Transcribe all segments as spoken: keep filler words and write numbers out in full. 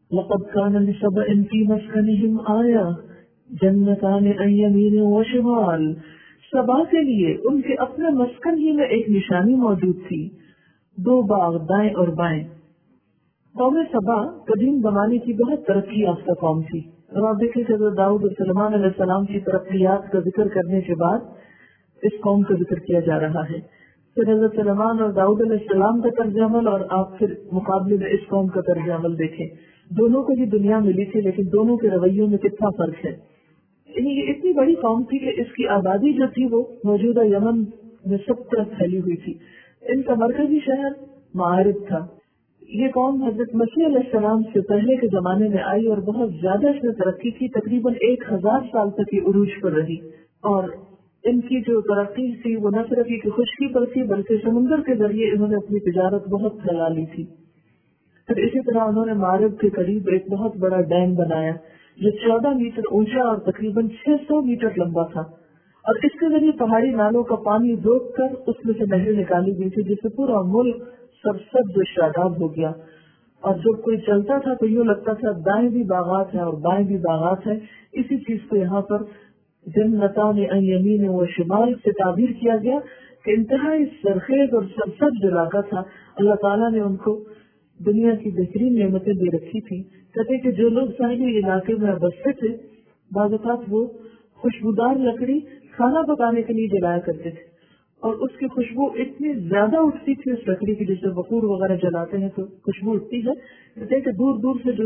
لقد كان لسبأ في مسكنهم آية جنتان عن يمين وشمال. سبا کے لیے ان کے اپنے مسکن ہی میں ایک نشانی موجود تھی، دو باغ دائیں اور بائیں. قوم سبا قدیم زمانے کی بہت ترقی یافتہ قوم تھی. اور آپ دیکھیں کہ حضرت داؤد اور سلیمان علیہ السلام کی ترقیات کا ذکر کرنے کے بعد اس قوم کا ذکر کیا جا رہا ہے. پھر حضرت سلیمان اور داؤد علیہ السلام کا طرز عمل اور آپ پھر مقابلے میں اس قوم کا طرز عمل دیکھیں. دونوں کو یہ دنیا ملی تھی لیکن دونوں کے رویوں میں کتنا فرق ہے. یعنی یہ اتنی بڑی قوم تھی کہ اس کی آبادی جو تھی وہ موجودہ یمن میں سب طرف پھیلی ہوئی تھی. ان کا مرکزی شہر معارب تھا. یہ قوم حضرت مسیح علیہ السلام سے پہلے کے زمانے میں آئی اور بہت زیادہ اس نے ترقی کی. تقریباً ایک ہزار سال تک یہ عروج پر رہی اور ان کی جو ترقی تھی وہ نہ صرف یہ خشکی پر تھی بلکہ سمندر کے ذریعے انہوں نے اپنی تجارت بہت پھیلا لی تھی. پھر اسی طرح انہوں نے معارب کے قریب ایک بہت بڑا ڈیم بنایا جو چودہ میٹر اونچا اور تقریباً چھ سو میٹر لمبا تھا اور اس کے ذریعے پہاڑی نالوں کا پانی روک کر اس میں سے نہریں نکالی گئی تھی جس سے پورا ملک سرسبز و شاداب ہو گیا. اور جب کوئی چلتا تھا تو یوں لگتا تھا دائیں بھی باغات ہیں اور بائیں بھی باغات ہیں. اسی چیز کو یہاں پر جنتان عن یمین و شمال سے تعبیر کیا گیا کہ انتہائی سرخیز اور سرسبز علاقہ تھا. اللہ تعالیٰ نے ان کو دنیا کی بہترین نعمتیں دے رکھی تھی. کہتے کہ جو لوگ ساحلی علاقے میں بستے تھے بعض اوقات وہ خوشبودار لکڑی کھانا پکانے کے لیے جلایا کرتے تھے اور اس کی خوشبو اتنی زیادہ اٹھتی تھی اس لکڑی کی جیسے بخور وغیرہ جلاتے ہیں تو خوشبو اٹھتی ہے. کہتے کہ دور دور سے جو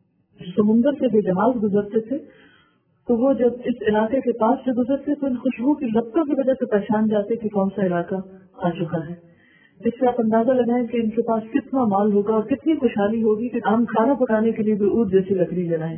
سمندر سے جو جہاز گزرتے تھے تو وہ جب اس علاقے کے پاس سے گزرتے تو ان خوشبو کی لپٹوں کی وجہ سے پہچان جاتے کہ کون سا علاقہ آ چکا ہے. جس سے آپ اندازہ لگائیں کہ ان کے پاس کتنا مال ہوگا اور کتنی خوشحالی ہوگی کہ ہم کھانا پکانے کے لیے بھی اود جیسی لکڑی جلائیں.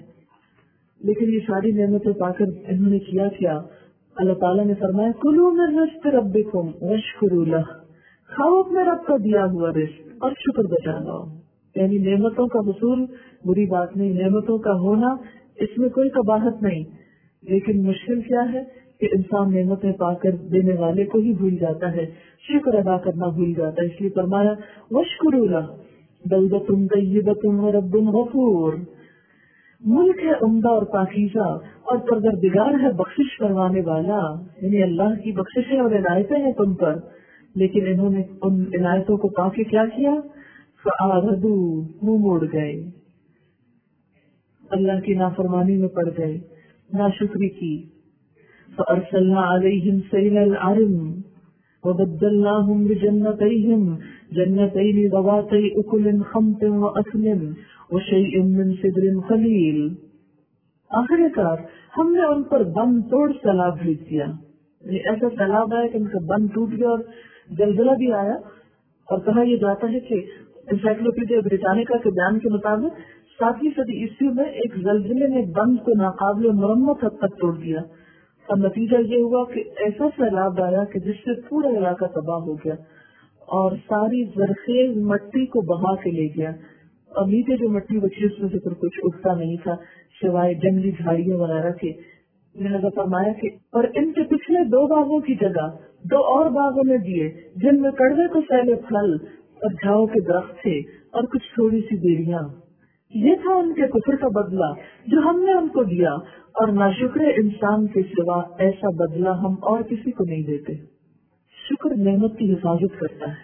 لیکن یہ ساری نعمتیں پا کر انہوں نے کیا کیا؟ اللہ تعالیٰ نے فرمایا کلوا من رزق ربکم واشکروا لہ، کھاؤ اپنے رب کا دیا ہوا رزق اور شکر بجا لاؤ. یعنی نعمتوں کا حصول بری بات نہیں، نعمتوں کا ہونا اس میں کوئی قباحت نہیں، لیکن مشکل کیا ہے کہ انسان نعمتیں پا کر دینے والے کو ہی بھول جاتا ہے، شکر ادا کرنا بھول جاتا ہے. اس لیے فرمایا واشکروا لہ بلدۃ طیبۃ ورب غفور. ملک ہے عمدہ اور پاکیزہ اور پروردگار ہے بخشش کروانے والا. یعنی اللہ کی بخششیں اور عنایتیں ہیں تم پر، لیکن انہوں نے ان عنایتوں کو پا کے کیا کیا؟ فَأَعْرَضُوا، منہ موڑ گئے، اللہ کی نافرمانی میں پڑ گئے، ناشکری کی. فَأَرْسَلْنَا عَلَيْهِمْ سَيْلَ الْعَرِمِ وَبَدَّلْنَاهُمْ بِجَنَّتَيْهِمْ جَنَّتَيْنِ ذَوَاتَيْ أُكُلٍ خَمْطٍ وَأَثْلٍ وَشَيْءٍ مِّن سِدْرٍ قَلِيلٍ. آخر کار ہم نے ان پر بند توڑ سیلاب بھیج دیا. ایسا سیلاب آیا کہ ان کا بند ٹوٹ گیا اور زلزلہ بھی آیا. اور کہا یہ جاتا ہے کہ انسائکلوپیڈیا بریٹانیکا کے بیان کے مطابق ساتویں صدی عیسوی میں ایک زلزلے نے بند کو ناقابل مرمت حد تک توڑ دیا اور نتیجہ یہ ہوا کہ ایسا سیلاب آیا کہ جس سے پورا علاقہ تباہ ہو گیا اور ساری زرخیز مٹی کو بہا کے لے گیا. اور نیچے جو مٹی بچی اس میں سے پھر کچھ اگتا نہیں تھا سوائے جنگلی جھاڑیوں وغیرہ کے. لہذا فرمایا کہ اور ان کے پچھلے دو باغوں کی جگہ دو اور باغوں میں دیے جن میں کڑوے کو سیلے پھل اور جھاؤ کے درخت تھے اور کچھ تھوڑی سی بیڑیاں. یہ تھا ان کے کفر کا بدلہ جو ہم نے ان کو دیا، اور ناشکر انسان کے سوا ایسا بدلہ ہم اور کسی کو نہیں دیتے. شکر نعمت کی حفاظت کرتا ہے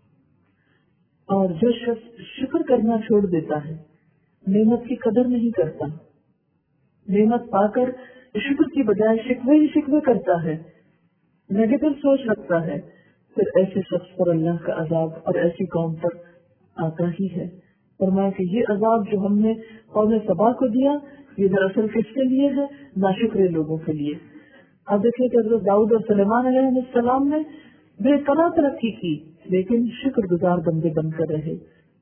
اور جو شخص شکر کرنا چھوڑ دیتا ہے نعمت کی قدر نہیں کرتا، نعمت پا کر شکر کی بجائے شکوے ہی شکوے کرتا ہے، نیگیٹو سوچ رکھتا ہے، پھر ایسے شخص پر اللہ کا عذاب اور ایسی قوم پر آتا ہی ہے. فرمایا کہ یہ عذاب جو ہم نے قوم سبا کو دیا یہ دراصل کس کے لیے ہے؟ ناشکر لوگوں کے لیے. اب دیکھیں کہ حضرت داؤد اور سلیمان علیہ السلام نے بے پناہ ترقی کی لیکن شکر گزار بندے بن کر رہے.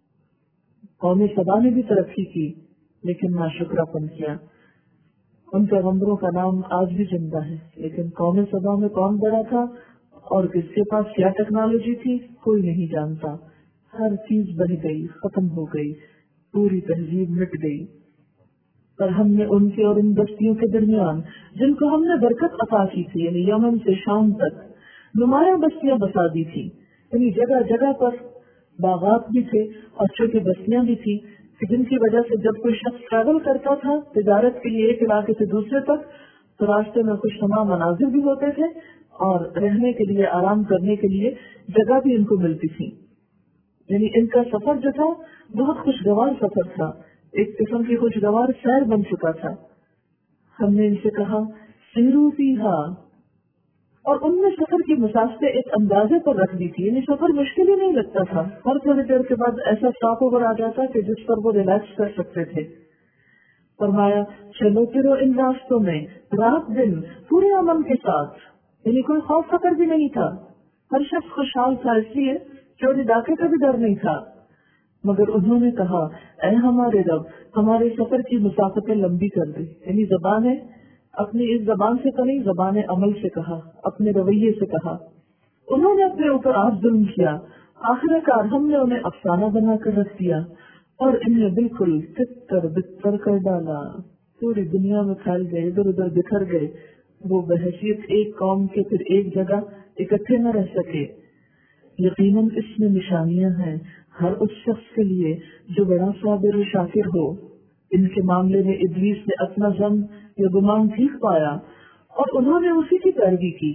قوم سبا نے بھی ترقی کی لیکن ناشکرا پن کیا. ان پیغمبروں کا نام آج بھی زندہ ہے لیکن قوم سبا میں کون بڑا تھا اور کس کے پاس کیا ٹیکنالوجی تھی کوئی نہیں جانتا. ہر چیز بن گئی، ختم ہو گئی، پوری تہذیب مٹ گئی. اور ہم نے ان کے اور ان بستیوں کے درمیان جن کو ہم نے برکت عطا کی تھی یعنی یمن سے شام تک نمایاں بستیاں بسا دی تھی. یعنی جگہ جگہ پر باغات بھی تھے اور چھوٹی بستیاں بھی تھی. کہ جن کی وجہ سے جب کوئی شخص ٹریول کرتا تھا تجارت کے لیے ایک علاقے سے دوسرے تک تو راستے میں خوش نما مناظر بھی ہوتے تھے اور رہنے کے لیے آرام کرنے کے لیے جگہ بھی ان کو ملتی تھی. یعنی ان کا سفر جو تھا بہت خوشگوار سفر تھا, ایک قسم کی خوشگوار سیر بن چکا تھا. ہم نے ان سے کہا سیرو فیہا, اور ان نے سفر کی مسافت ایک اندازے پر رکھ دی تھی, یعنی سفر مشکل ہی نہیں لگتا تھا. ہر تھوڑی دیر کے بعد ایسا اسٹاپ اوور آ جاتا کہ جس پر وہ ریلیکس کر سکتے تھے. فرمایا چلو پھرو ان راستوں میں رات دن پورے امن کے ساتھ, یعنی کوئی خوف فکر بھی نہیں تھا. ہر شخص خوشحال تھا, اس لیے چوری ڈاکے کا بھی ڈر نہیں تھا. مگر انہوں نے کہا اے ہمارے رب, ہمارے سفر کی مسافتیں لمبی کر دے. یعنی زبانیں اپنی اس زبان سے تو نہیں, زبان عمل سے کہا, اپنے رویے سے کہا. انہوں نے اپنے اوپر آپ ظلم کیا, آخرکار ہم نے انہیں افسانہ بنا کر رکھ دیا اور انہیں بالکل تتر بتر کر ڈالا. پوری دنیا میں پھیل گئے, ادھر ادھر بکھر گئے. وہ بحیثیت ایک قوم کے پھر ایک جگہ اکٹھے نہ رہ سکے. یقیناً اس میں نشانیاں ہیں ہر اس شخص کے لیے جو بڑا صابر و شاکر ہو. ان کے معاملے میں ابلیس نے اپنا ظن یا گمان ٹھیک پایا اور انہوں نے اسی کی پیروی کی.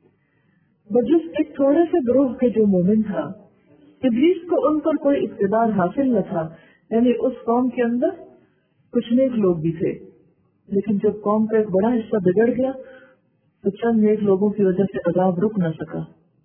بجز ایک تھوڑے سے گروہ کے جو مومن تھا, ابلیس کو ان پر کوئی اقتدار حاصل نہ تھا. یعنی اس قوم کے اندر کچھ نیک لوگ بھی تھے, لیکن جب قوم کا ایک بڑا حصہ بگڑ گیا تو چند نیک لوگوں کی وجہ سے عذاب رک نہ سکا.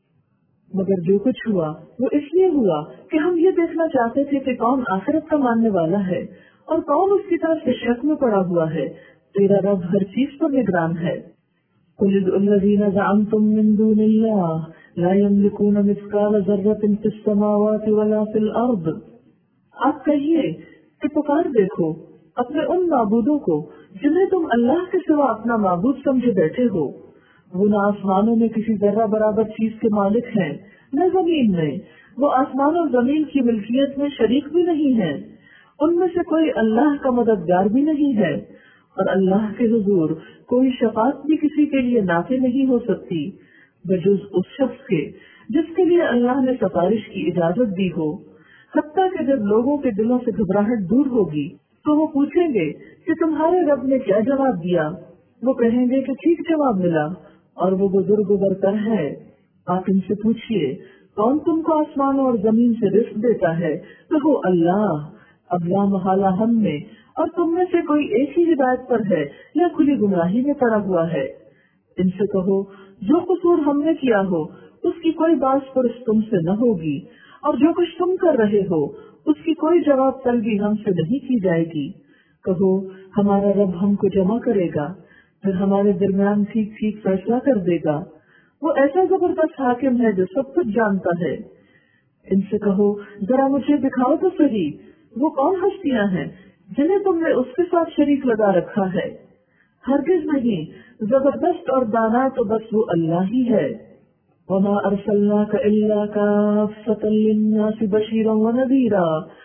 مگر جو کچھ ہوا وہ اس لیے ہوا کہ ہم یہ دیکھنا چاہتے تھے کہ کون آخرت کا ماننے والا ہے اور کون اس کی طرف سے شک میں پڑا ہوا ہے. تیرا رب ہر چیز پر نگران ہے. قل ادعوا الذین زعمتم من دون اللہ لا یملکون مثقال ذرۃ فی السماوات ولا فی الارض. آپ کہیے کہ پکار دیکھو اپنے ان معبودوں کو جنہیں تم اللہ کے سوا اپنا معبود سمجھے بیٹھے ہو. وہ نہ آسمانوں میں کسی ذرہ برابر چیز کے مالک ہیں, نہ زمین میں. وہ آسمان اور زمین کی ملکیت میں شریک بھی نہیں ہے. ان میں سے کوئی اللہ کا مددگار بھی نہیں ہے, اور اللہ کے حضور کوئی شفاعت بھی کسی کے لیے نافع نہیں ہو سکتی بجز اس شخص کے جس کے لیے اللہ نے سفارش کی اجازت دی ہو. حتیٰ کہ جب لوگوں کے دلوں سے گھبراہٹ دور ہوگی تو وہ پوچھیں گے کہ تمہارے رب نے کیا جواب دیا. وہ کہیں گے کہ ٹھیک جواب ملا, اور وہ بزرگ برتر ہے. آپ ان سے پوچھئے کون تم کو آسمانوں اور زمین سے رزق دیتا ہے؟ کہو اللہ. اب لا محالہ ہم میں اور تم میں سے کوئی ایک ہی ہدایت پر ہے یا کھلی گمراہی میں پڑا ہوا ہے. ان سے کہو جو قصور ہم نے کیا ہو اس کی کوئی باز پرس تم سے نہ ہوگی, اور جو کچھ تم کر رہے ہو اس کی کوئی جواب طلبی ہم سے نہیں کی جائے گی. کہو ہمارا رب ہم کو جمع کرے گا, پھر ہمارے درمیان ٹھیک ٹھیک فیصلہ کر دے گا. وہ ایسا زبردست حاکم ہے جو سب کچھ جانتا ہے. ان سے کہو ذرا مجھے دکھاؤ تو صحیح, وہ کون ہستیاں ہیں جنہیں تم نے اس کے ساتھ شریک لگا رکھا ہے. ہرگز نہیں, زبردست اور دانا تو بس وہ اللہ ہی ہے. وما ارسلناک الا کافۃ للناس بشیرا ونذیرا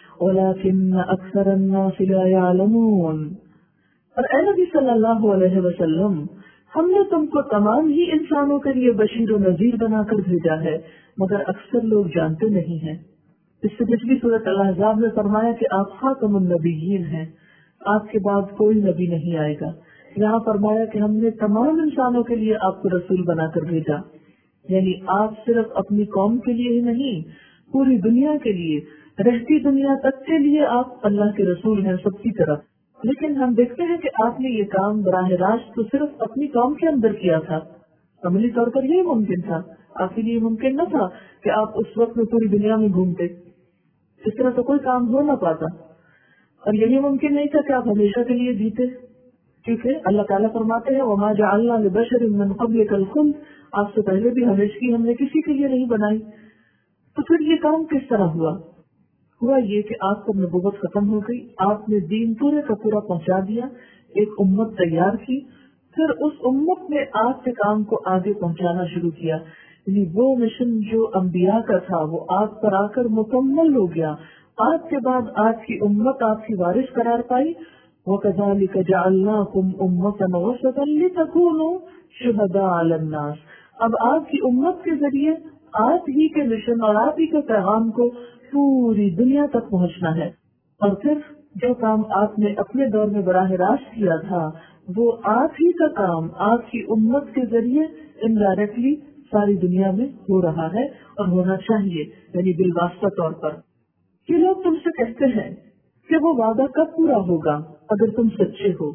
ولکن اکثر الناس لا یعلمون. اور اے نبی صلی اللہ علیہ وسلم, ہم نے تم کو تمام ہی انسانوں کے لیے بشیر و نذیر بنا کر بھیجا ہے, مگر اکثر لوگ جانتے نہیں ہیں. اس سے پچھلی سورۃ الاحزاب میں فرمایا کہ آپ خاتم النبیین ہیں, آپ کے بعد کوئی نبی نہیں آئے گا. یہاں فرمایا کہ ہم نے تمام انسانوں کے لیے آپ کو رسول بنا کر بھیجا. یعنی آپ صرف اپنی قوم کے لیے ہی نہیں, پوری دنیا کے لیے, رہتی دنیا تک کے لیے آپ اللہ کے رسول ہیں سب کی طرف. لیکن ہم دیکھتے ہیں کہ آپ نے یہ کام براہ راست تو صرف اپنی قوم کے اندر کیا تھا. عملی طور پر یہ ممکن تھا, آپ کے لیے ممکن نہ تھا کہ آپ اس وقت میں پوری دنیا میں گھومتے. اس طرح تو کوئی کام ہو نہ پاتا. اور یہی ممکن نہیں تھا کہ آپ ہمیشہ کے لیے جیتے, کیونکہ اللہ تعالیٰ فرماتے ہیں وما جعلنا لبشر من قبلک الخلد, آپ سے پہلے بھی ہمیشگی ہم نے کسی کے لیے نہیں بنائی. تو پھر یہ کام کس طرح ہوا؟ ہوا یہ کہ آپ پر نبوت ختم ہو گئی, آپ نے دین پورے کا پورا پہنچا دیا, ایک امت تیار کی, پھر اس امت نے آپ کے کام کو آگے پہنچانا شروع کیا. یعنی وہ مشن جو انبیاء کا تھا وہ آپ پر آ کر مکمل ہو گیا. آپ کے بعد آپ کی امت آپ کی وارث قرار پائی. وَكَذَلِكَ جَعَلْنَاكُمْ أُمَّةً وَسَطًا لِتَكُونُوا شُهَدَاءَ عَلَى النَّاسِ. اب آپ کی امت کے ذریعے آپ ہی کے مشن اور آپ ہی کے پیغام کو پوری دنیا تک پہنچنا ہے. اور پھر جو کام آپ نے اپنے دور میں براہ راست کیا تھا وہ آپ ہی کا کام آپ کی امت کے ذریعے انڈائریکٹلی ساری دنیا میں ہو رہا ہے اور ہونا چاہیے، یعنی بالواسطہ طور پر۔ یہ لوگ تم سے کہتے ہیں کہ وہ وعدہ کب پورا ہوگا اگر تم سچے ہو؟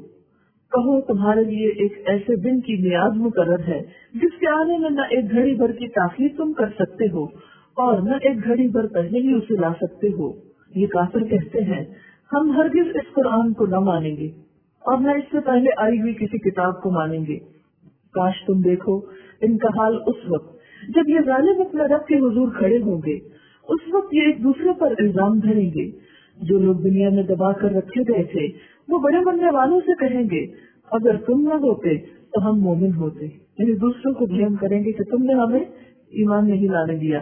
کہو تمہارے لیے ایک ایسے دن کی میعاد مقرر ہے جس کے آنے میں نہ ایک گھڑی بھر کی تاخیر تم کر سکتے ہو اور نہ ایک گھڑی بھر پہلے ہی اسے لا سکتے ہو۔ یہ کافر کہتے ہیں ہم ہرگز اس قرآن کو نہ مانیں گے اور نہ اس سے پہلے آئی ہوئی کسی کتاب کو مانیں گے۔ کاش تم دیکھو ان کا حال اس وقت جب یہ ظالم اپنے رب کے حضور کھڑے ہوں گے، اس وقت یہ ایک دوسرے پر الزام دھریں گے۔ جو لوگ دنیا میں دبا کر رکھے گئے تھے وہ بڑے بننے والوں سے کہیں گے اگر تم نہ ہوتے تو ہم مومن ہوتے، یعنی دوسروں کو بلیم کریں گے کہ تم نے ہمیں ایمان نہیں لانے دیا۔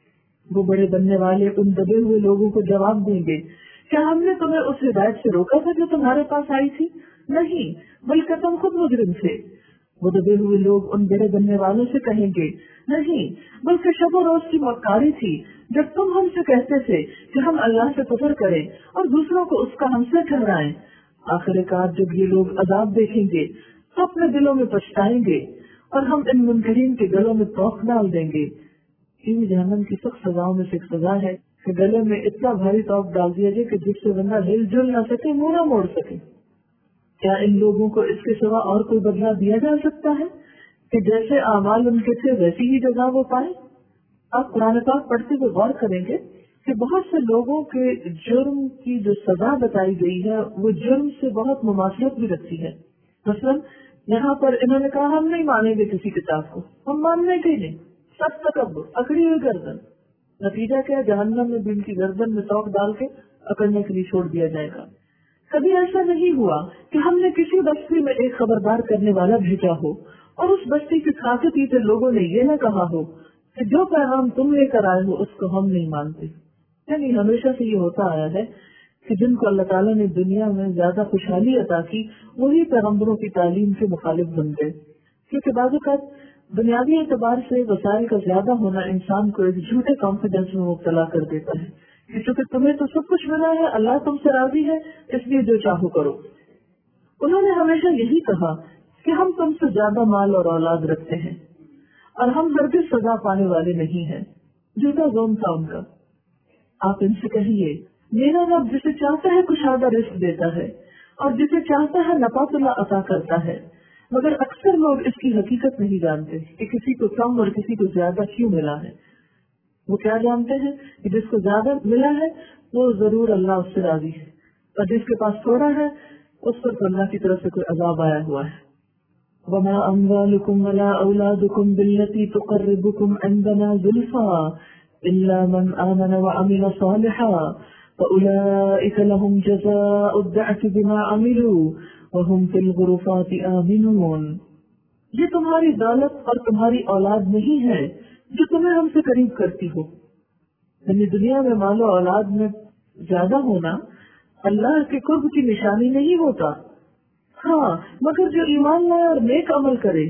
وہ بڑے بننے والے ان دبے ہوئے لوگوں کو جواب دیں گے کیا ہم نے تمہیں اس ہدایت سے روکا تھا جو تمہارے پاس آئی تھی؟ نہیں، بلکہ تم خود مجرم تھے۔ وہ دبے ہوئے لوگ ان بڑے بننے والوں سے کہیں گے نہیں، بلکہ شب و روز کی مکاری تھی جب تم ہم سے کہتے تھے کہ ہم اللہ سے کفر کریں اور دوسروں کو اس کا ہم سے ٹھہرائیں۔ آخر کار جب یہ لوگ عذاب دیکھیں گے تو اپنے دلوں میں پچھتائیں گے اور ہم ان منکرین کے گلوں میں توق ڈال دیں گے۔ یہ جہنم کی سخت سزاؤں میں سے ایک سزا ہے کہ گلے میں اتنا بھاری توق ڈال دیا جائے کہ جس سے بندہ ہل جل نہ سکے، منہ نہ موڑ سکے۔ کیا ان لوگوں کو اس کے سوا اور کوئی بدلہ دیا جا سکتا ہے کہ جیسے اعمال ان کے تھے ویسی ہی جزا وہ پائے؟ آپ قرآن پاک پڑھتے ہوئے غور کریں گے کہ بہت سے لوگوں کے جرم کی جو سزا بتائی گئی ہے وہ جرم سے بہت مماثلت بھی رکھتی ہے۔ مثلا یہاں پر انہوں نے کہا ہم نہیں مانیں گے کسی کتاب کو، ہم ماننے کے نہیں، سب تکبر، اکڑی ہوئی گردن۔ نتیجہ کیا؟ جہنم میں بھی ان کی گردن میں توق ڈال کے اکڑنے کے لیے چھوڑ دیا جائے گا۔ کبھی ایسا نہیں ہوا کہ ہم نے کسی بستی میں ایک خبردار کرنے والا بھیجا ہو اور اس بستی کے کھاتے پیتے لوگوں نے یہ نہ کہا ہو کہ جو پیغام تم لے کر آئے ہو اس کو ہم نہیں مانتے۔ یعنی ہمیشہ سے یہ ہوتا آیا ہے کہ جن کو اللہ تعالیٰ نے دنیا میں زیادہ خوشحالی عطا کی وہی پیغمبروں کی تعلیم کے مخالف بن گئے، کیونکہ بعض اوقات بنیادی اعتبار سے وسائل کا زیادہ ہونا انسان کو ایک جھوٹے کانفیڈینس میں مبتلا کر دیتا ہے کہ چونکہ تمہیں تو سب کچھ ملا ہے، اللہ تم سے راضی ہے، اس لیے جو چاہو کرو۔ انہوں نے ہمیشہ یہی کہا کہ ہم تم سے زیادہ مال اور اولاد رکھتے ہیں اور ہم ہرگز سزا پانے والے نہیں ہیں۔ جھوٹا زوم تھا ان کا۔ آپ ان سے کہیے میرا رب جسے چاہتا ہے کشادہ رزق دیتا ہے اور جسے چاہتا ہے نفع تلا عطا کرتا ہے، مگر اکثر لوگ اس کی حقیقت نہیں جانتے کہ کسی کو کم اور کسی کو زیادہ کیوں ملا ہے۔ وہ کیا جانتے ہیں کہ جس کو زیادہ ملا ہے وہ ضرور اللہ اس سے راضی ہے، اور جس کے پاس تھوڑا ہے اس پر تو اللہ کی طرف سے کوئی عذاب آیا ہوا ہے۔ وَمَا أَمْوَالُكُمْ وَلَا أَوْلَادُكُمْ بِالَّتِي تُقَرِّبُكُمْ عِنْدَنَا زُلْفَىٰ إِلَّا مَنْ آمَنَ وَعَمِلَ صَالِحًا فَأُولَٰئِكَ لَهُمْ جَزَاءُ الضِّعْفِ بِمَا عَمِلُوا وَهُمْ فِي الْغُرُفَاتِ آمِنُونَ۔ یہ تمہاری دولت اور تمہاری اولاد نہیں ہے جو تمہیں ہم سے قریب کرتی ہو۔ یعنی دنیا میں مال و اولاد میں زیادہ ہونا اللہ کے قرب کی نشانی نہیں ہوتا، ہاں مگر جو ایمان لائے اور نیک عمل کرے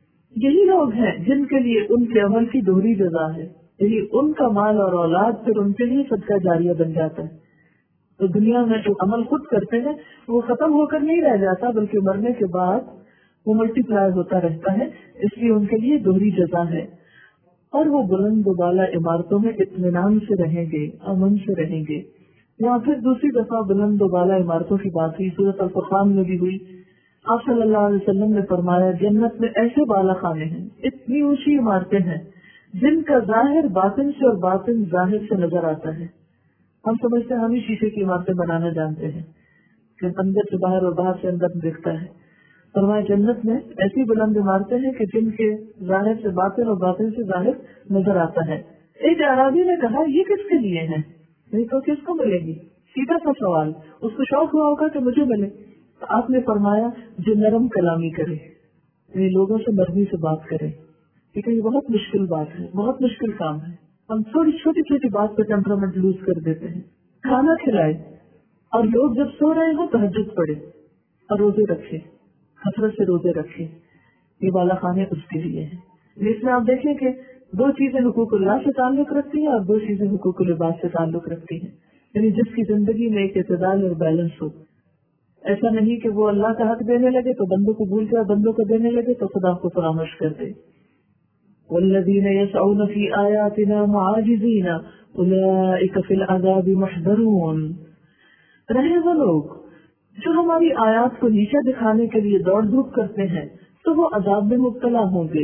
یہی لوگ ہیں جن کے لیے ان کے عمل کی دوہری جزا ہے، یعنی ان کا مال اور اولاد پھر ان کے لیے صدقہ جاریہ بن جاتا ہے۔ تو دنیا میں جو عمل خود کرتے ہیں وہ ختم ہو کر نہیں رہ جاتا بلکہ مرنے کے بعد وہ ملٹی پلائی ہوتا رہتا ہے، اس لیے ان کے لیے دوہری جزا ہے۔ اور وہ بلند و بالا عمارتوں میں اطمینان سے رہیں گے، امن سے رہیں گے۔ یہاں پھر دوسری دفعہ بلند و بالا عمارتوں کی بات ہوئی، سورۃ الفرقان میں بھی ہوئی۔ آپ صلی اللہ علیہ وسلم نے فرمایا جنت میں ایسے بالا خانے ہیں، اتنی اونچی عمارتیں ہیں جن کا ظاہر باطن سے اور باطن ظاہر سے نظر آتا ہے۔ ہم سمجھتے ہیں ہم ہی شیشے کی عمارتیں بنانا جانتے ہیں کہ اندر سے باہر اور باہر سے اندر دکھتا ہے۔ فرمایا جنت میں ایسی بلند عمارتیں ہیں کہ جن کے ظاہر سے باطن اور باطن سے ظاہر نظر آتا ہے۔ ایک اعرابی نے کہا یہ کس کے لیے ہے؟ نہیں تو کس کو ملے گی؟ سیدھا سا سوال، اس کو شوق ہوا ہوگا کہ مجھے ملے۔ تو آپ نے فرمایا جو نرم کلامی کرے، یعنی لوگوں سے نرمی سے بات کرے، کیونکہ یہ بہت مشکل بات ہے، بہت مشکل کام ہے۔ ہم تھوڑی چھوٹی چھوٹی بات پہ ٹیمپرامنٹ لوز کر دیتے ہیں۔ کھانا کھلائے اور لوگ جب سو رہے ہوں تہجد پڑھے اور روزے رکھے، حسرت سے روزے رکھے، یہ بالا خانے اس کے لیے ہیں۔ اس میں آپ دیکھیں کہ دو چیزیں حقوق اللہ سے تعلق رکھتی ہیں اور دو چیزیں حقوق العباد سے تعلق رکھتی ہیں۔ یعنی جس کی زندگی میں ایک اعتدال اور بیلنس ہو. ایسا نہیں کہ وہ اللہ کا حق دینے لگے تو بندوں کو بھول کر بندوں کو دینے لگے تو خدا کو فراموش کر دے. والذین یسعون فی آیاتنا معاجزین اولئک فی العذاب محضرون. رہے وہ لوگ جو ہماری آیات کو نیچے دکھانے کے لیے دوڑ دھوپ کرتے ہیں تو وہ عذاب میں مبتلا ہوں گے.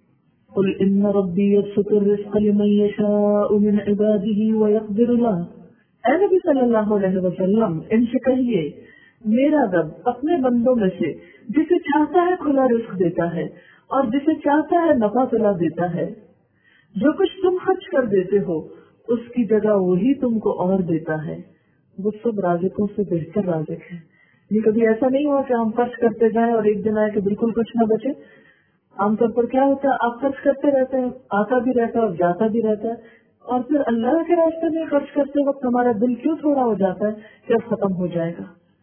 قل ان ربی یبسط الرزق لمن یشاء من عباده ویقدر له. اے نبی صلی اللہ علیہ وسلم ان سے کہیے میرا رب اپنے بندوں میں سے جسے چاہتا ہے کھلا رزق دیتا ہے اور جسے چاہتا ہے نفع تلا دیتا ہے. جو کچھ تم خرچ کر دیتے ہو اس کی جگہ وہی تم کو اور دیتا ہے. وہ سب رازقوں سے بہتر رازق ہے. یہ کبھی ایسا نہیں ہوا کہ ہم خرچ کرتے جائیں اور ایک دن آئے کہ بالکل کچھ نہ بچے. عام طور پر کیا ہوتا ہے آپ خرچ کرتے رہتے ہیں, آتا بھی رہتا ہے اور جاتا بھی رہتا ہے, اور پھر اللہ کے راستے میں خرچ کرتے وقت ہمارا دل کیوں تھوڑا ہو جاتا ہے کہ اب ختم ہو جائے گا.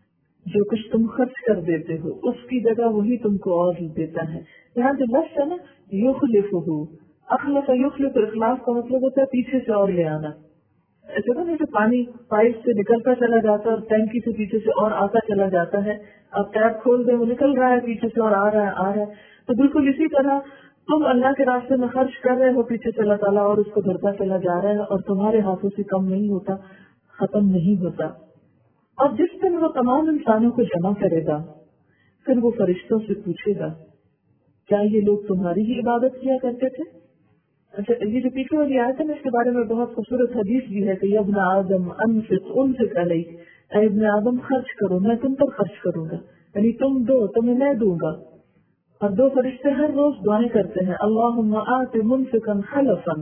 جو کچھ تم خرچ کر دیتے ہو اس کی جگہ وہی تم کو اور دیتا ہے. یہاں جو لفظ ہے نا یخلفہ, اخلف یخلف اخلاص کا مطلب ہوتا ہے پیچھے سے اور لے آنا. ایسے تو نہیں کہ پانی پائپ سے نکلتا چلا جاتا ہے اور ٹینکی سے پیچھے سے اور آتا چلا جاتا ہے. آپ ٹیپ کھول دیں وہ نکل رہا ہے پیچھے سے اور آ رہا ہے آ رہا ہے. تو بالکل اسی طرح تم اللہ کے راستے میں خرچ کر رہے ہو, پیچھے سے اللہ تعالیٰ اور اس کو بھرتا چلا جا رہا ہے اور تمہارے ہاتھوں سے کم نہیں ہوتا, ختم نہیں ہوتا. اور جس دن وہ تمام انسانوں کو جمع کرے گا پھر وہ فرشتوں سے پوچھے گا کیا یہ لوگ تمہاری ہی عبادت کیا کرتے تھے. اچھا یہ جو پیچھے والی آیت ہے نا اس کے بارے میں بہت خوبصورت حدیث بھی ہے کہ یا ابن آدم انفق انفق علیک, اے ابن آدم خرچ کرو میں تم پر خرچ کروں گا, یعنی تم دو تمہیں میں دوں گا. اور دو فرشتے ہر روز دعائیں کرتے ہیں اللہم آت منفقا خلفا,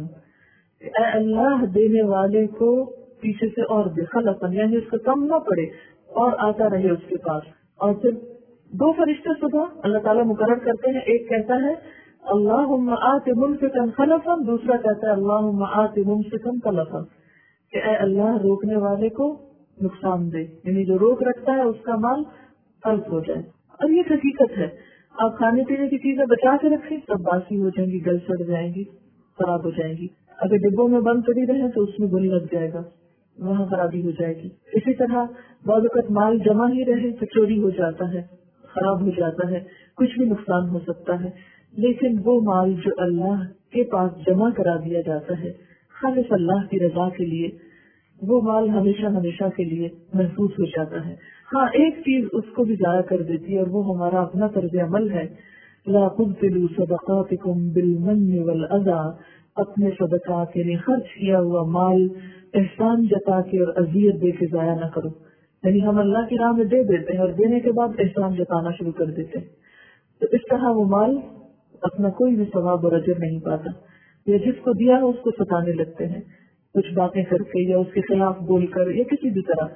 اے اللہ دینے والے کو پیچھے سے اور دے, خلفا یعنی اس کو کم نہ پڑے اور آتا رہے اس کے پاس. اور پھر دو فرشتے صبح اللہ تعالیٰ مقرر کرتے ہیں, ایک کہتا ہے اللہم آت منفقا خلفا, دوسرا کہتا ہے اللہم آت ممسکا تلفا, کہ اے اللہ روکنے والے کو نقصان دے, یعنی جو روک رکھتا ہے اس کا مال تلف ہو جائے. اور یہ حقیقت ہے, آپ کھانے پینے کی چیزیں بچا کے رکھیں سب باسی ہو جائیں گی, گل سڑ جائیں گی, خراب ہو جائیں گی. اگر ڈبوں میں بند کری رہے تو اس میں گل لگ جائے گا, وہاں خرابی ہو جائے گی. اسی طرح بعض اوقات مال جمع ہی رہے تو چوری ہو جاتا ہے, خراب ہو جاتا ہے, کچھ بھی نقصان ہو سکتا ہے. لیکن وہ مال جو اللہ کے پاس جمع کرا دیا جاتا ہے خالص اللہ کی رضا کے لیے, وہ مال ہمیشہ ہمیشہ کے لیے محفوظ ہو جاتا ہے. ہاں ایک چیز اس کو بھی ضائع کر دیتی ہے اور وہ ہمارا اپنا طرز عمل ہے. لا تبطلوا صدقاتکم بالمن والاذى, اپنے صدقات یعنی خرچ کیا ہوا مال احسان جتا کے اور اذیت دے کے ضائع نہ کرو. یعنی ہم اللہ کی راہ میں دے دیتے ہیں اور دینے کے بعد احسان جتانا شروع کر دیتے ہیں, تو اس طرح وہ مال اپنا کوئی بھی ثواب اور اجر نہیں پاتا. یا جس کو دیا ہے اس کو ستانے لگتے ہیں کچھ باتیں کر کے یا اس کے خلاف بول کر یا کسی بھی طرح.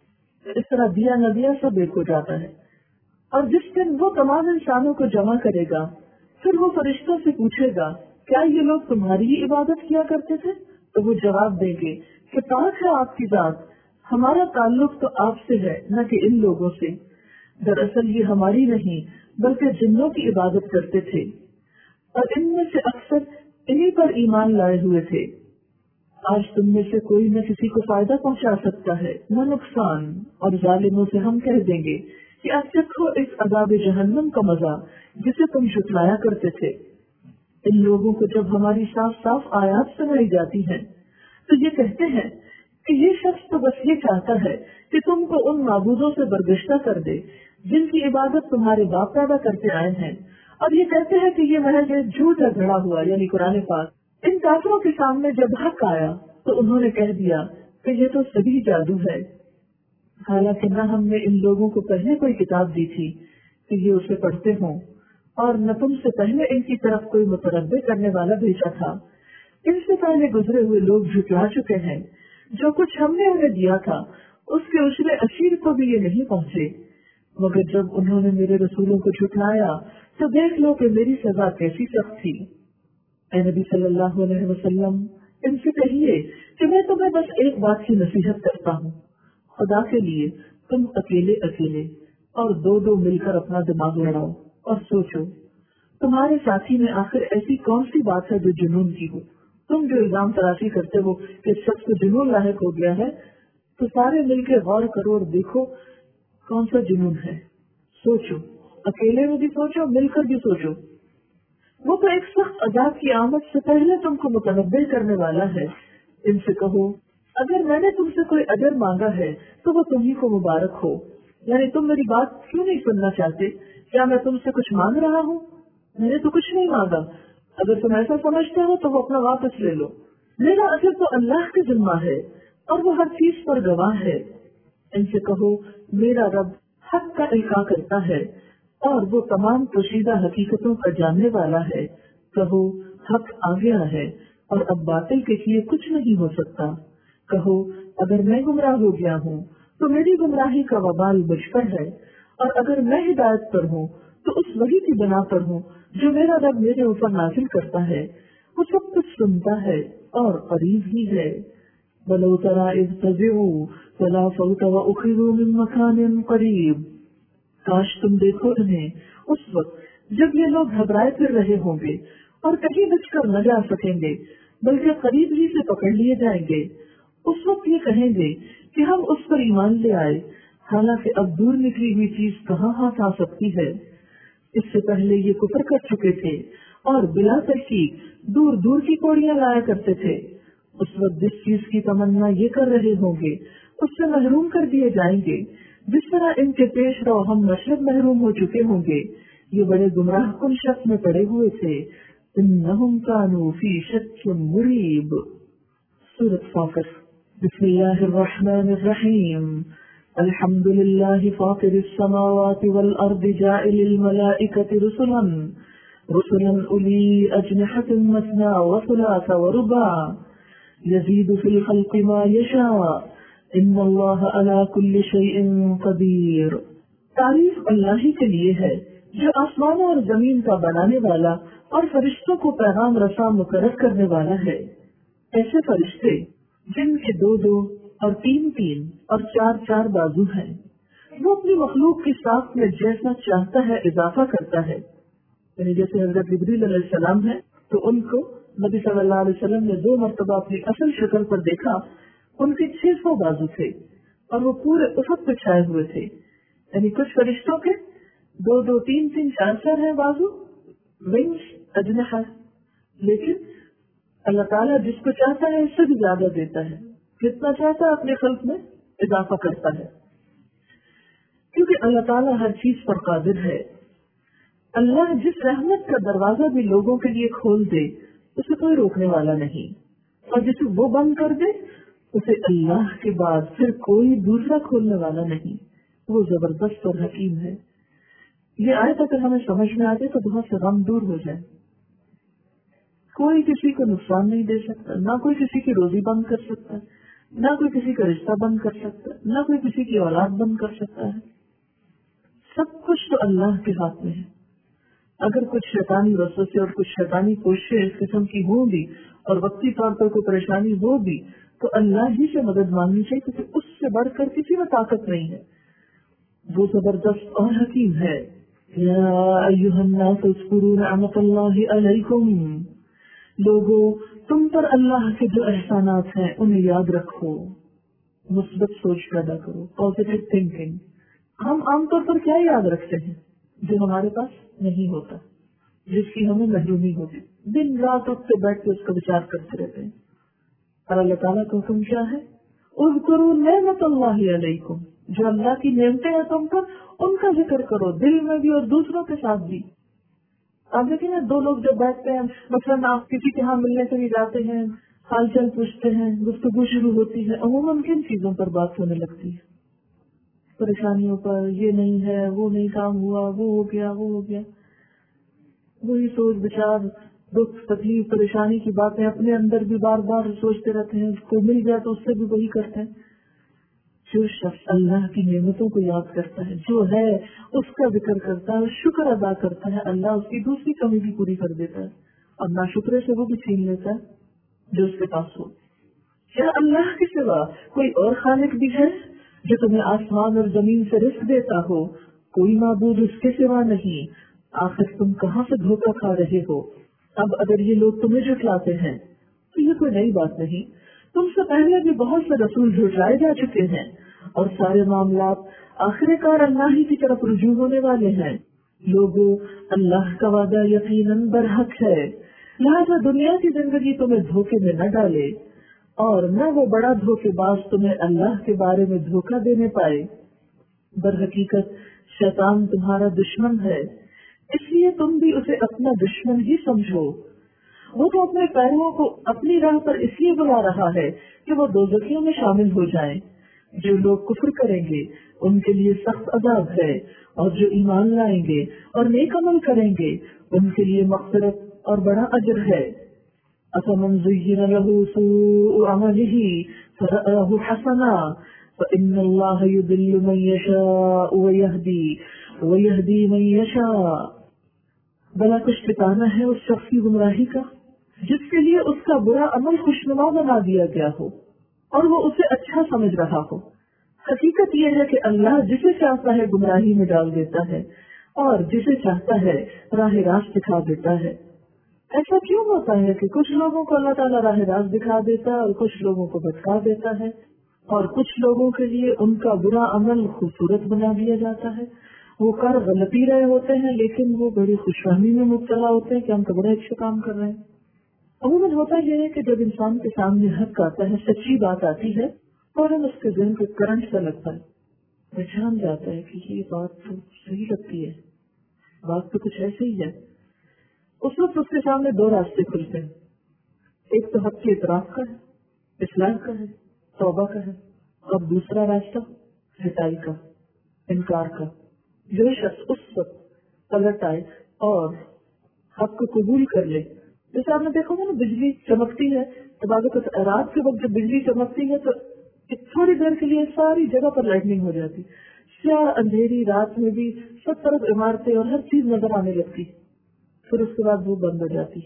اس طرح دیا نہ دیا سب ایک ہو جاتا ہے. اور جس دن وہ تمام انسانوں کو جمع کرے گا پھر وہ فرشتوں سے پوچھے گا کیا یہ لوگ تمہاری ہی عبادت کیا کرتے تھے, تو وہ جواب دیں گے کہ پاک ہے آپ کی ذات, ہمارا تعلق تو آپ سے ہے نہ کہ ان لوگوں سے. دراصل یہ ہماری نہیں بلکہ جنوں کی عبادت کرتے تھے اور ان میں سے اکثر انہی پر ایمان لائے ہوئے تھے. آج تم میں سے کوئی نہ کسی کو فائدہ پہنچا سکتا ہے نہ نقصان, اور ظالموں سے ہم کہہ دیں گے کہ اب چکھو اس عذاب جہنم کا مزہ جسے تم جھٹلایا کرتے تھے. ان لوگوں کو جب ہماری صاف صاف آیات سنائی جاتی ہیں تو یہ کہتے ہیں کہ یہ شخص تو بس یہ چاہتا ہے کہ تم کو ان معبودوں سے برگشتہ کر دے جن کی عبادت تمہارے باپ دادا کرتے آئے ہیں, اور یہ کہتے ہیں کہ یہ محض جھوٹ ہے گھڑا ہوا یعنی قرآن پاک. ان کافروں کے سامنے جب حق آیا تو انہوں نے کہہ دیا کہ یہ تو سبھی جادو ہے, حالانکہ نہ ہم نے ان لوگوں کو پہلے کوئی کتاب دی تھی کہ یہ اسے پڑھتے ہوں, اور نہ تم سے پہلے ان کی طرف کوئی متربع کرنے والا بھیجا تھا. ان سے پہلے گزرے ہوئے لوگ جھٹلا چکے ہیں, جو کچھ ہم نے انہیں دیا تھا اس کے عشر اشیر کو بھی یہ نہیں پہنچے. مگر جب انہوں نے میرے رسولوں کو جھٹلایا تو دیکھ لو کہ میری سزا کیسی سخت تھی. اے نبی صلی اللہ علیہ وسلم ان سے کہیے کہ میں تمہیں بس ایک بات کی نصیحت کرتا ہوں, خدا کے لیے تم اکیلے اکیلے اور دو دو مل کر اپنا دماغ لڑاؤ اور سوچو تمہارے ساتھی میں آخر ایسی کون سی بات ہے جو جنون کی ہو. تم جو الزام تراشی کرتے ہو کہ شخص کو جنون لاحق ہو گیا ہے, تو سارے مل کے غور کرو اور دیکھو کون سا جنون ہے. سوچو، اکیلے میں بھی سوچو، مل کر بھی سوچو. وہ تو ایک سخت عذاب کی آمد سے پہلے تم کو متنبع کرنے والا ہے. ان سے کہو اگر میں نے تم سے کوئی اجر مانگا ہے تو وہ تمہیں کو مبارک ہو. یعنی تم میری بات کیوں نہیں سننا چاہتے؟ کیا میں تم سے کچھ مانگ رہا ہوں؟ میں نے تو کچھ نہیں مانگا. اگر تم ایسا سمجھتے ہو تو وہ اپنا واپس لے لو. میرا اجر تو اللہ کے ذمہ ہے اور وہ ہر چیز پر گواہ ہے. ان سے کہو میرا رب حق کا القاء کرتا ہے اور وہ تمام پوشیدہ حقیقتوں کا جاننے والا ہے. کہو حق آ گیا ہے اور اب باطل کے لیے کچھ نہیں ہو سکتا. کہو اگر میں گمراہ ہو گیا ہوں تو میری گمراہی کا وبال مجھ پر ہے، اور اگر میں ہدایت پر ہوں تو اس وحی کی بنا پر ہوں جو میرا رب میرے اوپر نازل کرتا ہے. وہ سب کچھ سنتا ہے اور قریب ہی ہے. وَلَوْ تَرَىٰ إِذْ فَزِعُوا فَلَا فَوْتَ وَأُخِذُوا مِن مَّكَانٍ قَرِيبٍ. کاش تم دیکھو انہیں اس وقت جب یہ لوگ گھبرائے پھر رہے ہوں گے اور کہیں بچ کر نہ جا سکیں گے، بلکہ قریب ہی سے پکڑ لیے جائیں گے. اس وقت یہ کہیں گے کہ ہم اس پر ایمان لے آئے، حالانکہ اب دور نکلی ہوئی چیز کہاں ہاتھ آ سکتی ہے. اس سے پہلے یہ کفر کر چکے تھے اور بلا تحقیق دور دور کی کوڑیاں لایا کرتے تھے. اس وقت جس چیز کی تمنا یہ کر رہے ہوں گے اس سے محروم کر دیے جائیں گے، جس طرح ان کے پیش رو ہم مشرب محروم ہو چکے ہوں گے. یہ بڑے گمراہ کن شک میں پڑے ہوئے تھے. انہم کانوا فی شک مریب. سورۃ فاطر. بسم اللہ الرحمن الرحیم. الحمد للہ فاطر السماوات والارض جاعل الملائکۃ رسلا رسلا اولی اجنحۃ مثنی وثلاث ورباع یزید فی الخلق ما یشاء ان اللہ علی کل شیء قدیر. تعریف اللہ ہی کے لیے ہے جو آسمانوں اور زمین کا بنانے والا اور فرشتوں کو پیغام رساں مقرر کرنے والا ہے. ایسے فرشتے جن کے دو دو اور تین تین اور چار چار بازو ہیں، وہ اپنی مخلوق کی ساخت میں جیسا چاہتا ہے اضافہ کرتا ہے. یعنی جیسے حضرت جبریل علیہ السلام ہے تو ان کو نبی صلی اللہ علیہ وسلم نے دو مرتبہ اپنی اصل شکل پر دیکھا. ان کے چھ سو بازو تھے اور وہ پورے افق پہ چھائے ہوئے تھے. یعنی کچھ فرشتوں کے دو دو تین تین چار چار ہیں بازو، ونگز، اجنحہ، لیکن اللہ تعالیٰ جس کو چاہتا ہے اس سے بھی زیادہ دیتا ہے، جتنا چاہتا ہے اپنے خلق میں اضافہ کرتا ہے، کیونکہ اللہ تعالیٰ ہر چیز پر قادر ہے. اللہ جس رحمت کا دروازہ بھی لوگوں کے لیے کھول دے اسے کوئی روکنے والا نہیں، اور جسے وہ بند کر دے اسے اللہ کے بعد پھر کوئی دوسرا کھولنے والا نہیں. وہ زبردست اور حکیم ہے. یہ آیت اگر ہمیں سمجھ میں آ جائے تو بہت سے غم دور ہو جائے. کوئی کسی کو نقصان نہیں دے سکتا، نہ کوئی کسی کی روزی بند کر سکتا ہے، نہ کوئی کسی کا رشتہ بند کر سکتا ہے، نہ کوئی کسی کی اولاد بند کر سکتا ہے. سب کچھ تو اللہ کے ہاتھ میں ہے. اگر کچھ شیطانی وسوسے اور کچھ شیطانی کوششیں اس قسم کی ہوں بھی اور وقتی طور پر کوئی پریشانی ہو بھی تو اللہ ہی سے مدد مانگنی چاہیے، کیونکہ اس سے بڑھ کر کسی میں طاقت نہیں ہے. وہ زبردست اور حکیم ہے. یا ایھا الناس اذکروا نعمت اللہ علیکم. لوگوں تم پر اللہ کے جو احسانات ہیں انہیں یاد رکھو. مثبت سوچ پیدا کرو، پازیٹیو تھنکنگ. ہم عام طور پر کیا یاد رکھتے ہیں جو ہمارے پاس نہیں ہوتا، جس کی ہمیں محرومی ہوتی، دن رات اٹھتے بیٹھ کے اس کا وچار کرتے رہتے ہیں. اور اللہ تعالیٰ کا حکم کیا ہے؟ اذکروا نعمت اللہ علیکم. جو اللہ کی نعمتیں ہیں تم پر ان کا ذکر کرو، دل میں بھی اور دوسروں کے ساتھ بھی. آپ دیکھیں نا، دو لوگ جب بیٹھتے ہیں، مثلاً آپ کسی کے ہاں ملنے کے لیے جاتے ہیں، حال چال پوچھتے ہیں، گفتگو شروع ہوتی ہے، عموماً کن چیزوں پر بات ہونے لگتی ہے؟ پریشانیوں پر. یہ نہیں ہے، وہ نہیں کام ہوا، وہ ہو گیا، وہ ہو گیا. وہی سوچ بچار، دکھ تکلیف پریشانی کی باتیں اپنے اندر بھی بار بار سوچتے رہتے ہیں. کو مل جائے تو اس سے بھی وہی کرتے ہیں. جو شخص اللہ کی نعمتوں کو یاد کرتا ہے، جو ہے اس کا ذکر کرتا ہے، شکر ادا کرتا ہے، اللہ اس کی دوسری کمی بھی پوری کر دیتا ہے اور ناشکرے سے وہ بھی چھین لیتا ہے جو اس کے پاس ہو. کیا اللہ کے سوا کوئی اور خالق بھی ہے جو تمہیں آسمان اور زمین سے رزق دیتا ہو؟ کوئی معبود اس کے سوا نہیں. آخر تم کہاں سے دھوکہ کھا رہے ہو؟ اب اگر یہ لوگ تمہیں جھٹلاتے ہیں تو یہ کوئی نئی بات نہیں. تم سے پہلے بھی بہت سے رسول جھٹلائے جا چکے ہیں اور سارے معاملات آخر کار اللہ ہی کی طرف رجوع ہونے والے ہیں۔ لوگوں، اللہ کا وعدہ یقیناً برحق ہے، لہذا دنیا کی زندگی تمہیں دھوکے میں نہ ڈالے اور نہ وہ بڑا دھوکے باز تمہیں اللہ کے بارے میں دھوکہ دینے پائے۔ در حقیقت شیطان تمہارا دشمن ہے، اس لیے تم بھی اسے اپنا دشمن ہی سمجھو۔ وہ تو اپنے پیرووں کو اپنی راہ پر اس لیے بلا رہا ہے کہ وہ دوزخیوں میں شامل ہو جائیں۔ جو لوگ کفر کریں گے ان کے لیے سخت عذاب ہے، اور جو ایمان لائیں گے اور نیک عمل کریں گے ان کے لیے مغفرت اور بڑا اجر ہے۔ أَفَمَنْ زُيِّنَ لَهُ سُوءُ عَمَلِهِ فَرَآهُ حَسَنًا فَإِنَّ اللَّهَ يُضِلُّ مَن يَشَاءُ وَيَهْدِي وَيَهْدِي مَن يَشَاءُ۔ بلا کچھ ٹھکانہ ہے اس شخص کی گمراہی کا جس کے لیے اس کا برا عمل خوشنما بنا دیا گیا ہو اور وہ اسے اچھا سمجھ رہا ہو۔ حقیقت یہ ہے کہ اللہ جسے چاہتا ہے گمراہی میں ڈال دیتا ہے اور جسے چاہتا ہے راہ راست دکھا دیتا ہے۔ ایسا کیوں ہوتا ہے کہ کچھ لوگوں کو اللہ تعالیٰ راہ راست دکھا دیتا ہے اور کچھ لوگوں کو بھٹکا دیتا ہے، اور کچھ لوگوں کے لیے ان کا برا عمل خوبصورت بنا دیا جاتا ہے؟ وہ کر غلطی رہے ہوتے ہیں لیکن وہ بڑی خوشفہمی میں مبتلا ہوتے ہیں کہ ہم تو بڑے اچھے کام کر رہے ہیں۔ عموماً ہوتا یہ ہے کہ جب انسان کے سامنے حق آتا ہے، سچی بات آتی ہے، فوراً اس کے ذہن کو کرنٹ سے لگتا ہے، پہچان جاتا ہے کہ یہ بات تو صحیح لگتی ہے، بات تو کچھ ایسے ہی ہے۔ اس وقت اس کے سامنے دو راستے کھلتے ہیں، ایک تو حق کے اعتراف کا ہے، اصلاح کا ہے، توبہ کا ہے، اور دوسرا راستہ ہٹائی کا، انکار کا۔ جو شخص اس وقت پلٹ آئے اور حق کو قبول کر لے، جیسے آپ نے دیکھا نا بجلی چمکتی ہے تو بعض اوقات رات کے وقت جب بجلی چمکتی ہے تو تھوڑی دیر کے لیے ساری جگہ پر لائٹننگ ہو جاتی، سیاہ اندھیری رات میں بھی سب طرف عمارتیں اور ہر چیز نظر آنے لگتی، پھر اس کے بعد وہ بند ہو جاتی۔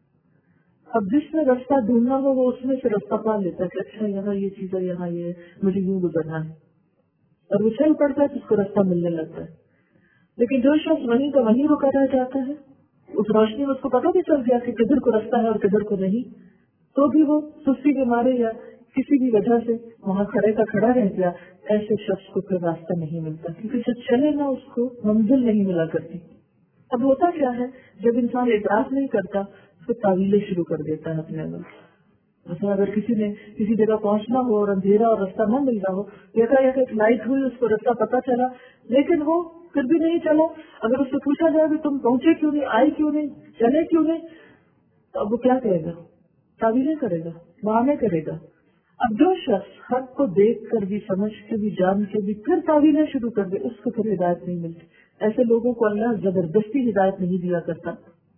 اب جس نے راستہ ڈھونڈنا ہو وہ اس میں سے راستہ پا لیتا ہے کہ اچھا یہاں یہ چیز ہے، یہاں یہ مجھے یوں گزرنا ہے، اور وہ چل پڑتا ہے تو اس کو راستہ ملنے لگتا ہے۔ لیکن جو شخص وہیں کا وہیں رکا رہ جاتا ہے، اس روشنی میں اس کو پتہ بھی چل گیا کہ کدھر کو راستہ ہے اور کدھر کو نہیں، تو بھی وہ سستی کے مارے یا کسی بھی وجہ سے وہاں کھڑے کا کھڑا رہ گیا، ایسے شخص کو پھر راستہ نہیں ملتا، کیونکہ جب چلے نا اس کو منزل نہیں ملا کرتی۔ اب ہوتا کیا ہے، جب انسان اعتراف نہیں کرتا تو تعویلیں شروع کر دیتا ہے اپنے عمل۔ مثلا اگر کسی نے کسی جگہ پہنچنا ہو اور اندھیرا اور راستہ نہ مل رہا ہو، دیکھا یا ایک لائٹ ہوئی، اس کو راستہ پتا چلا لیکن وہ پھر بھی نہیں چلا، اگر اس سے پوچھا جائے کہ تم پہنچے کیوں نہیں، آئے کیوں نہیں، چلے کیوں نہیں، تو اب وہ کیا کرے گا؟ تعویلیں کرے گا، بہانے کرے گا۔ اب جو شخص حق کو دیکھ کر بھی، سمجھ کے بھی، جان کے بھی پھر تعویلیں شروع کر دے، اس کو پھر ہدایت نہیں ملتی۔ ایسے لوگوں کو اللہ زبردستی ہدایت نہیں دیا کرتا،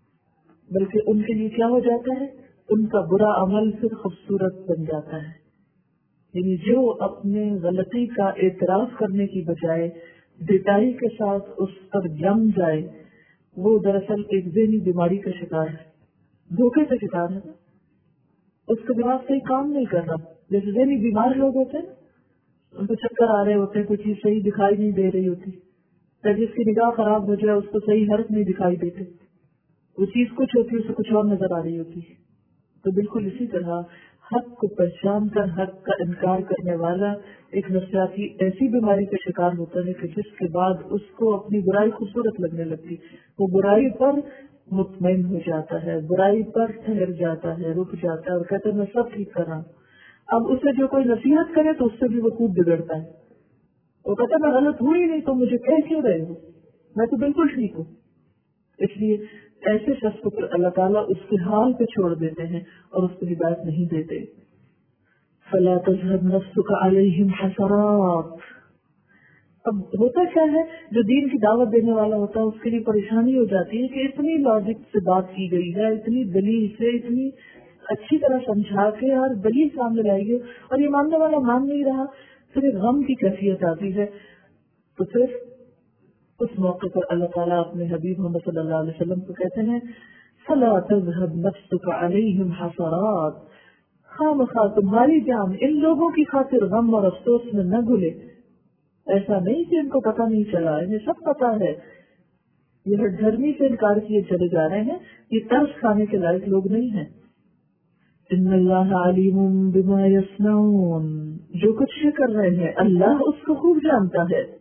بلکہ ان کے لیے کیا ہو جاتا ہے، ان کا برا عمل پھر خوبصورت بن جاتا ہے۔ یعنی جو اپنے غلطی کا اعتراف کرنے کی بجائے ڈٹائی کے ساتھ اس پر جم جائے، وہ دراصل ایک ذہنی بیماری کا شکار ہے، دھوکے کا شکار ہے، اس کا دماغ صحیح کام نہیں کر رہا۔ جیسے ذہنی بیمار لوگ ہوتے ہیں، ان کو چکر آ رہے ہوتے ہیں، کوئی چیز صحیح دکھائی نہیں دے رہی ہوتی، یا جس کی نگاہ خراب ہو جائے اس کو صحیح حرف نہیں دکھائی دیتے، وہ چیز کچھ ہوتی ہے، اسے کچھ اور نظر آ رہی ہوتی ہے۔ تو بالکل اسی طرح حق کو پہچان کر حق کا انکار کرنے والا ایک نفسیاتی ایسی بیماری کا شکار ہوتا ہے کہ جس کے بعد اس کو اپنی برائی خوبصورت لگنے لگتی، وہ برائی پر مطمئن ہو جاتا ہے، برائی پر ٹھہر جاتا ہے، رک جاتا ہے اور کہتا ہے میں سب ٹھیک کر رہا ہوں۔ اب اسے جو کوئی نصیحت کرے تو اس سے بھی وہ خوب بگڑتا ہے، وہ کہتا ہے میں غلط ہوں ہی نہیں، تو مجھے کہہ کیوں رہے ہو، میں تو بالکل ٹھیک ہوں۔ اس لیے ایسے شخص کو پھر اللہ تعالیٰ اس کے حال پہ چھوڑ دیتے ہیں اور اس کو ہدایت نہیں دیتے۔ فَلَا تَذْهَبْ نَفْسُكَ عَلَيْهِمْ حَسَرَاتٍ۔ اب ہوتا کیا ہے، جو دین کی دعوت دینے والا ہوتا ہے اس کے لیے پریشانی ہو جاتی ہے کہ اتنی لاجک سے بات کی گئی ہے، اتنی دلیل سے، اتنی اچھی طرح سمجھا کے اور دلیل سامنے لائی گئی اور یہ ماننے والا مان نہیں رہا، پھر ایک غم کی کیفیت آتی ہے۔ تو پھر اس موقع پر اللہ تعالیٰ اپنے حبیب محمد صلی اللہ علیہ وسلم کو کہتے ہیں فَلَا تَذْهَبْ نَفْسُكَ عَلَيْهِمْ حَسَرَاتٍ، خامخواہ تمہاری جان ان لوگوں کی خاطر غم اور افسوس میں نہ گھلے۔ ایسا نہیں کہ ان کو پتہ نہیں چلا، انہیں سب پتہ ہے، یہ ہٹ دھرمی سے انکار کیے چلے جا رہے ہیں، یہ ترس کھانے کے لائق لوگ نہیں ہیں۔ ان اللہ علیم بما یصنعون، جو کچھ یہ کر رہے ہیں اللہ اس کو خوب جانتا ہے.